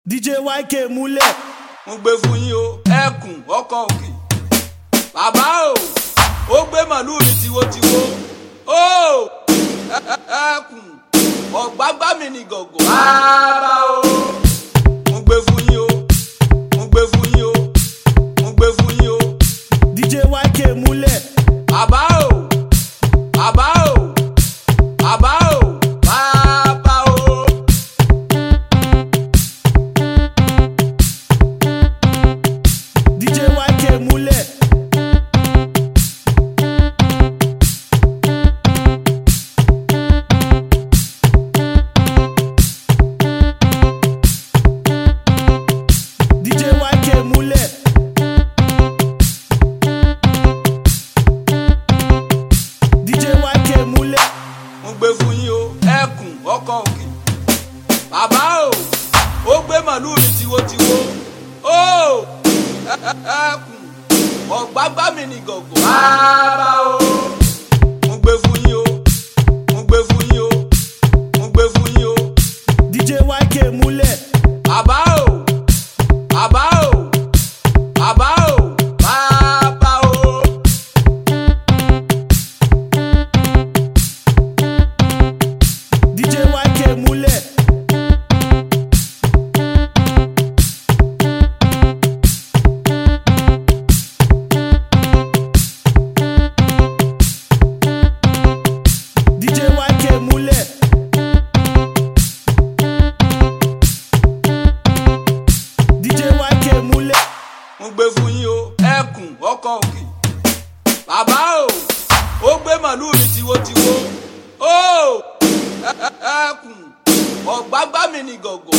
DJ YK múlẹ̀. mo gbé fún yín o ẹkùn ọkọ òkè bàbá ó gbé màlúù mi tiwotiwo ó ẹkùn ọ̀gbágbá mi ní gọ̀gọ̀ bàbá o mo gbé fún yín o mo gbé fún yín o mo gbé fún yín o DJ YK múlẹ̀. bàbá o bàbá o bàbá o bàbá o. DJ YK múlẹ̀. DJ YK múlẹ̀. DJ YK múlẹ̀. mo gbé fún yín o ẹkùn ọkọ òkè bàbá ó gbé màlúù mi tiwotiwo ó ẹkùn ọ̀gbágbá mi ní gọ̀gọ̀ bàbá o mo gbé fún yín o mo gbé fún yín o mo gbé fún yín o DJ YK múlẹ̀. bàbá o bàbá o bàbá o bàbá o. DJ YK múlẹ̀. DJ YK múlẹ̀. DJ YK múlẹ̀. mo gbé fún yín o ẹkùn ọkọ òkè bàbá ó gbé màlúù mi tiwotiwo ó ẹkùn ọ̀gbágbá mi ní gọ̀gọ̀